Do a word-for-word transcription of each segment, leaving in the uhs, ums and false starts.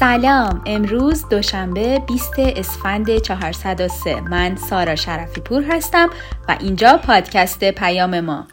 سلام، امروز دوشنبه بیست اسفند چهارصد و سه. من سارا شرفی پور هستم و اینجا پادکست پیام ما.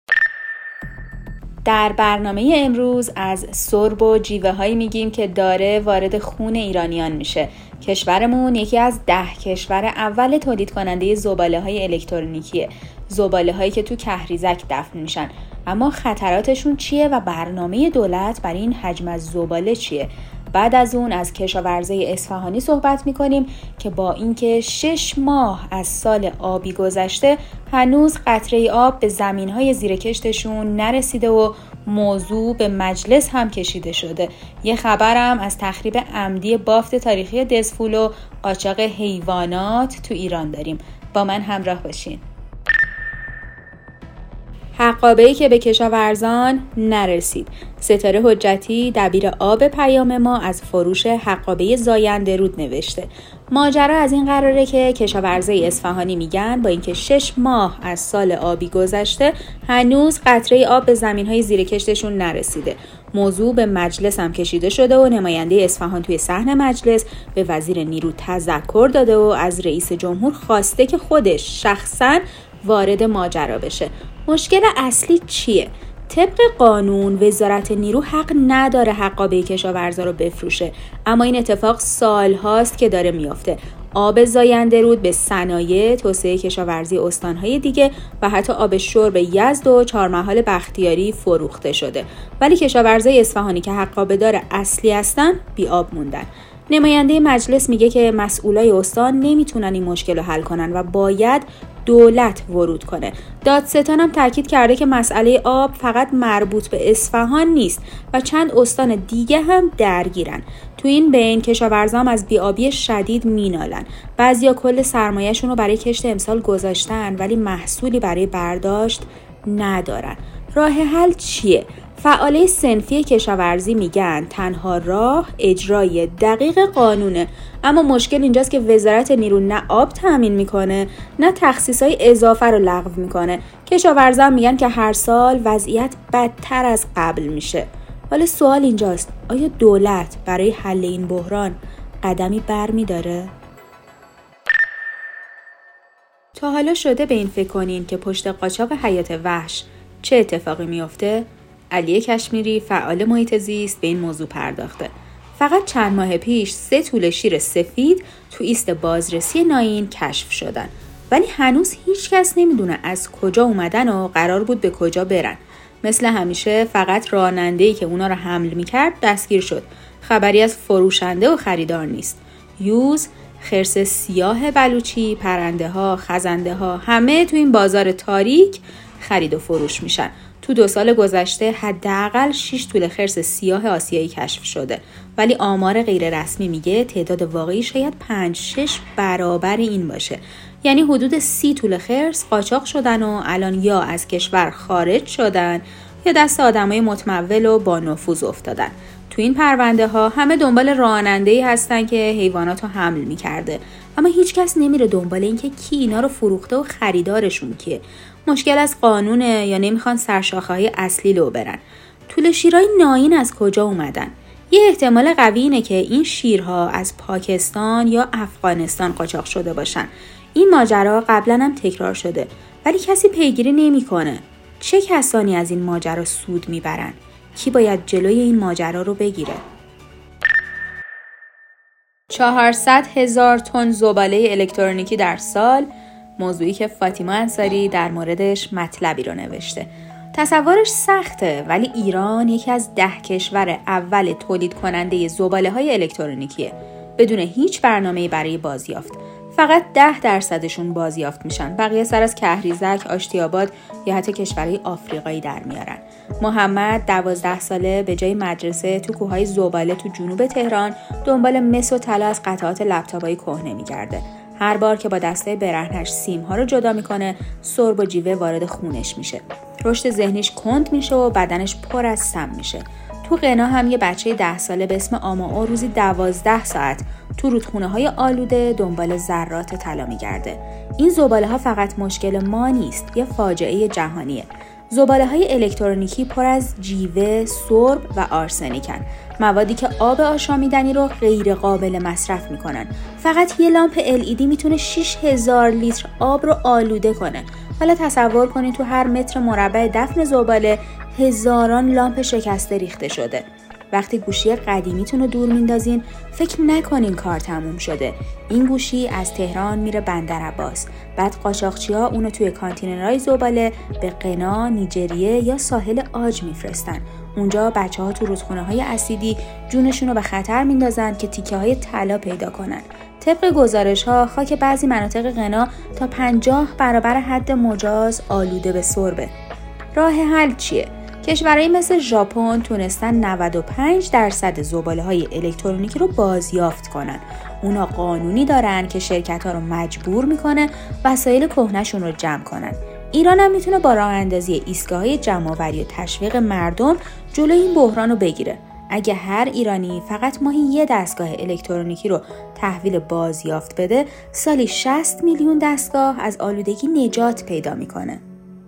در برنامه امروز از سرب و جیوه هایی میگیم که داره وارد خون ایرانیان میشه. کشورمون یکی از ده کشور اول تولید کننده زباله های الکترونیکیه. زباله هایی که تو کهریزک دفن میشن. اما خطراتشون چیه و برنامه دولت برای این حجم از زباله چیه؟ بعد از اون از کشاورزی اصفهانی صحبت میکنیم که با اینکه شش ماه از سال آبی گذشته هنوز قطره آب به زمینهای زیر کشتشون نرسیده و موضوع به مجلس هم کشیده شده. یه خبرم از تخریب عمدی بافت تاریخی دزفول و قاچاق حیوانات تو ایران داریم. با من همراه باشین. حقابه‌ای که به کشاورزان نرسید. ستاره حجتی دبیر آب پیام ما از فروش حقابه زاینده رود نوشته. ماجرا از این قراره که کشاورزای اصفهانی میگن با اینکه شش ماه از سال آبی گذشته هنوز قطره آب به زمینهای زیر کشتشون نرسیده. موضوع به مجلس هم کشیده شده و نماینده اصفهان توی صحن مجلس به وزیر نیرو تذکر داده و از رئیس جمهور خواسته که خودش شخصاً وارد ماجرا بشه. مشکل اصلی چیه؟ طبق قانون وزارت نیرو حق نداره حقابه کشاورزا رو بفروشه، اما این اتفاق سال هاست که داره میافته. آب زاینده رود به صنایع، توسعه کشاورزی استانهای دیگه و حتی آب شرب یزد و چهارمحال بختیاری فروخته شده، ولی کشاورزای اصفهانی که حقابه دار اصلی هستن بی آب موندن. نماینده مجلس میگه که مسئولای استان نمیتونن این مشکل رو حل کنن و باید دولت ورود کنه. دادستان هم تاکید کرده که مسئله آب فقط مربوط به اصفهان نیست و چند استان دیگه هم درگیرن. تو این بین کشاورزان از بی‌آبی شدید مینالن. بعضیا کل سرمایه‌شون رو برای کشت امسال گذاشتن ولی محصولی برای برداشت ندارن. راه حل چیه؟ فعالای صنفی کشاورزی میگن تنها راه اجرای دقیق قانونه، اما مشکل اینجاست که وزارت نیرو نه آب تامین میکنه نه تخصیصای اضافه رو لغو میکنه. کشاورزان میگن که هر سال وضعیت بدتر از قبل میشه. ولی سوال اینجاست آیا دولت برای حل این بحران قدمی برمیداره؟ تا حالا شده به این فکر کنین که پشت قاچاق حیات وحش چه اتفاقی میفته؟ علی کشمیری فعال محیط زیست به این موضوع پرداخته. فقط چند ماه پیش سه توله شیر سفید تو ایست بازرسی ناین کشف شدن، ولی هنوز هیچ کس نمیدونه از کجا اومدن و قرار بود به کجا برن. مثل همیشه فقط راننده‌ای که اونا رو حمل میکرد دستگیر شد. خبری از فروشنده و خریدار نیست. یوز، خرس سیاه بلوچی، پرنده ها، خزنده ها همه تو این بازار تاریک خرید و فروش میشن. تو دو سال گذشته حداقل شش توله خرس سیاه آسیایی کشف شده، ولی آمار غیر رسمی میگه تعداد واقعی شاید پنج شش برابر این باشه. یعنی حدود سی توله خرس قاچاق شدن و الان یا از کشور خارج شدن یا دست آدمای متمول و با نفوذ افتادن. تو این پرونده ها همه دنبال راننده‌ای هستن که حیوانات رو حمل میکرده، اما هیچ کس نمیره دنبال این که کی اینا رو فروخته و خریدارشون کیه. مشکل از قانونه یا نمیخوان سرشاخه‌های اصلی رو برن. توله شیرای ناین از کجا اومدن؟ یه احتمال قوی اینه که این شیرها از پاکستان یا افغانستان قاچاق شده باشن. این ماجرا قبلا هم تکرار شده ولی کسی پیگیری نمیکنه. چه کسانی از این ماجرا سود میبرن؟ کی باید جلوی این ماجرا رو بگیره؟ چهارصد هزار تن زباله الکترونیکی در سال، موضوعی که فاطمه انصاری در موردش مطلبی رو نوشته. تصورش سخته ولی ایران یکی از ده کشور اول تولید کننده زباله های الکترونیکیه بدون هیچ برنامه‌ای برای بازیافت. فقط ده درصدشون بازیافت میشن، بقیه سر از کهریزک، آشتی‌آباد یا حتی کشورهای آفریقایی در میارن. محمد دوازده ساله به جای مدرسه تو کوههای زباله تو جنوب تهران دنبال مس و طلا از قطعات لپتاپ‌های کهنه میگرده. هر بار که با دسته برهنش سیم‌ها رو جدا میکنه، سرب و جیوه وارد خونش میشه. رشد ذهنیش کند میشه و بدنش پر از سم میشه. تو قنا هم یه بچه ده ساله به اسم آماو روزی دوازده ساعت تو رودخونه های آلوده دنبال ذرات طلا میگرده. این زباله ها فقط مشکل ما نیست، یه فاجعه جهانیه. زباله‌های الکترونیکی پر از جیوه، سرب و آرسنیکن، موادی که آب آشامیدنی رو غیر قابل مصرف میکنن. فقط یه لامپ ال ای دی میتونه شش هزار لیتر آب رو آلوده کنه. حالا تصور کنید تو هر متر مربع دفن زباله هزاران لامپ شکسته ریخته شده. وقتی گوشی قدیمیتون رو دور میندازین فکر نکنین کار تموم شده. این گوشی از تهران میره بندرعباس، بعد قاچاقچی‌ها اونو توی کانتینرهای زباله به قنا، نیجریه یا ساحل عاج میفرستن. اونجا بچه‌ها تو رودخونه‌های اسیدی جونشون رو به خطر میندازن که تیکه‌های طلا پیدا کنن. طبق گزارش‌ها خاک بعضی مناطق قنا تا پنجاه برابر حد مجاز آلوده به سربه. راه حل چیه؟ کشورهایی مثل ژاپن تونستن نود و پنج درصد زباله‌های الکترونیکی رو بازیافت کنن. اونا قانونی دارن که شرکت‌ها رو مجبور میکنه وسایل کهنه‌شون رو جمع کنن. ایران هم میتونه با راه اندازی ایستگاه‌های جمع‌آوری و تشویق مردم جلوی این بحران رو بگیره. اگه هر ایرانی فقط ماهی یه دستگاه الکترونیکی رو تحویل بازیافت بده، سالی شصت میلیون دستگاه از آلودگی نجات پیدا میکنه.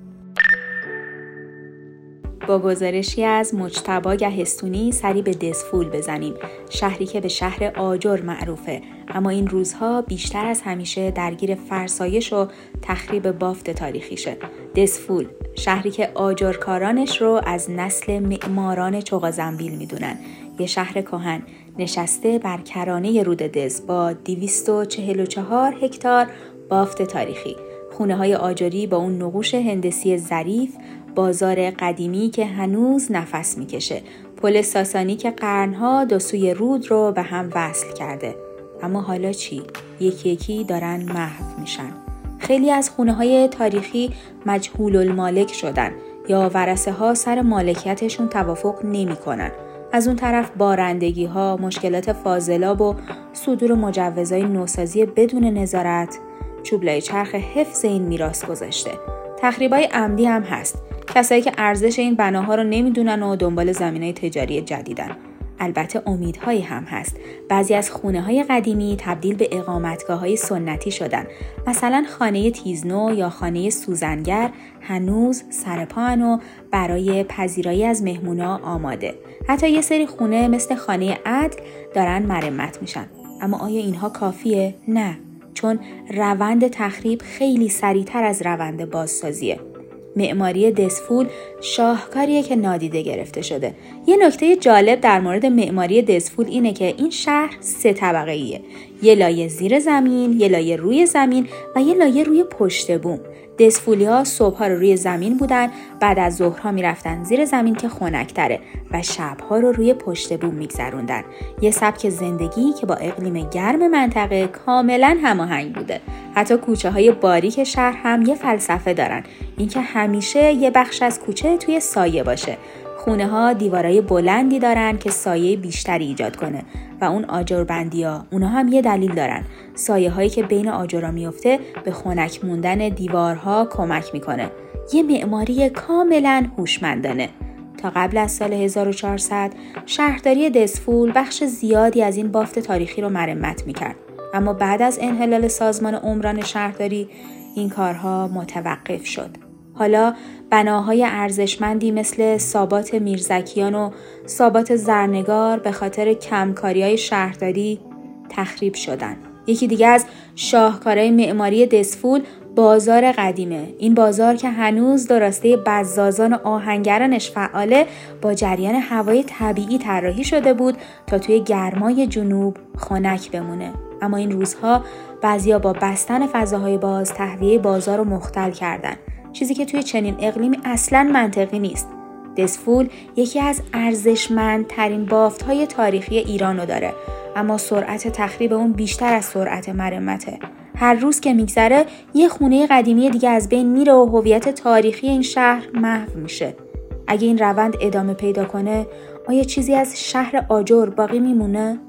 با گزارشی از مجتبی گهستونی سری به دزفول بزنیم، شهری که به شهر آجر معروفه، اما این روزها بیشتر از همیشه درگیر فرسایش و تخریب بافت تاریخیشه. دزفول، شهری که آجرکارانش رو از نسل معماران چغازنبیل میدونن. یه شهر کهن نشسته بر کرانه رود دز با دویست و چهل و چهار هکتار بافت تاریخی. خونه های آجری با اون نقوش هندسی ظریف، بازار قدیمی که هنوز نفس میکشه، پل ساسانی که قرنها دو سوی رود رو به هم وصل کرده. اما حالا چی؟ یکی یکی دارن محو میشن. خیلی از خونه های تاریخی مجهول المالک شدن یا ورثه ها سر مالکیتشون توافق نمی کنن. از اون طرف بارندگی ها، مشکلات فاضلاب و صدور مجوزهای نوسازی بدون نظارت چوبلای چرخ حفظ این میراث گذاشته. تخریبای عمدی هم هست. کسایی که ارزش این بناها رو نمیدونن و دنبال زمینای تجاری جدیدن. البته امیدهایی هم هست. بعضی از خونه‌های قدیمی تبدیل به اقامتگاه‌های سنتی شدن. مثلا خانه تیزنو یا خانه سوزنگر هنوز سرپان و برای پذیرایی از مهمونا آماده. حتی یه سری خونه مثل خانه عدل دارن مرمت میشن. اما آیا اینها کافیه؟ نه. چون روند تخریب خیلی سریعتر از روند بازسازیه. معماری دزفول شاهکاریه که نادیده گرفته شده. یه نکته جالب در مورد معماری دزفول اینه که این شهر سه طبقه ایه. یه لایه زیر زمین، یه لایه روی زمین و یه لایه روی پشت بوم. دزفولی ها صبح‌ها رو روی زمین بودن، بعد از ظهرها میرفتن زیر زمین که خنک‌تره و شب‌ها رو روی پشت بوم میگذروندن. یه سبک زندگی که با اقلیم گرم منطقه کاملاً هماهنگ بوده. حتی کوچه‌های باریک شهر هم یه فلسفه دارن، اینکه همیشه یه بخش از کوچه توی سایه باشه. خونه‌ها دیوارای بلندی دارن که سایه بیشتری ایجاد کنه و اون آجربندی‌ها اونها هم یه دلیل دارن. سایه‌هایی که بین آجرها میفته به خنک موندن دیوارها کمک میکنه. یه معماری کاملاً هوشمندانه. تا قبل از سال هزار و چهارصد شهرداری دزفول بخش زیادی از این بافت تاریخی رو مرمت میکرد. اما بعد از انحلال سازمان عمران شهرداری این کارها متوقف شد. حالا بناهای ارزشمندی مثل سابات میرزکیان و سابات زرنگار به خاطر کمکاری‌های شهرداری تخریب شدن. یکی دیگه از شاهکارهای معماری دزفول بازار قدیمه. این بازار که هنوز در راسته بزازان و آهنگرانش فعاله، با جریان هوای طبیعی طراحی شده بود تا توی گرمای جنوب خنک بمونه. اما این روزها بعضیا با بستن فضاهای باز تهویه بازار رو مختل کردن، چیزی که توی چنین اقلیمی اصلاً منطقی نیست. دزفول یکی از ارزشمندترین بافت‌های تاریخی ایران رو داره، اما سرعت تخریب اون بیشتر از سرعت مرمته. هر روز که میگذره یه خونه قدیمی دیگه از بین میره و هویت تاریخی این شهر محو میشه. اگه این روند ادامه پیدا کنه، آیا چیزی از شهر آجر باقی میمونه؟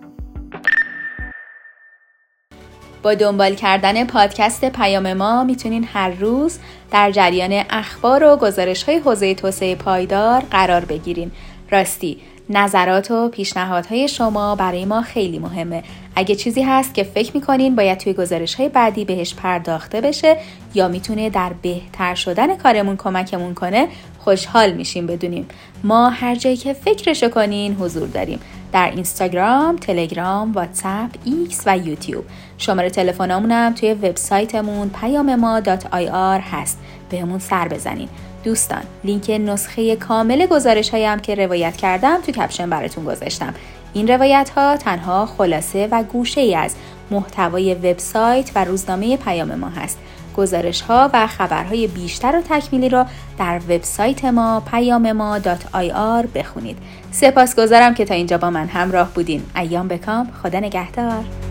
با دنبال کردن پادکست پیام ما میتونین هر روز در جریان اخبار و گزارش‌های حوزه توسعه پایدار قرار بگیرین. راستی نظرات و پیشنهادهای شما برای ما خیلی مهمه. اگه چیزی هست که فکر میکنین باید توی گزارش‌های بعدی بهش پرداخته بشه یا میتونه در بهتر شدن کارمون کمکمون کنه، خوشحال میشیم بدونیم. ما هر جایی که فکرشو کنین حضور داریم. در اینستاگرام، تلگرام، واتساپ، ایکس و یوتیوب. شماره تلفنمونم توی وبسایتمون پیام ما دات آی آر هست. بهمون سر بزنین. دوستان، لینک نسخه کامل گزارش هایم که روایت کردم تو کپشن براتون گذاشتم. این روایت ها تنها خلاصه و گوشه ای از محتوای وبسایت و روزنامه پیام ما هست. گزارش ها و خبرهای بیشتر و تکمیلی را در وبسایت ما پیام ما دات آی آر بخونید. سپاسگزارم که تا اینجا با من همراه بودین. ایام بکام. خدا نگهدار.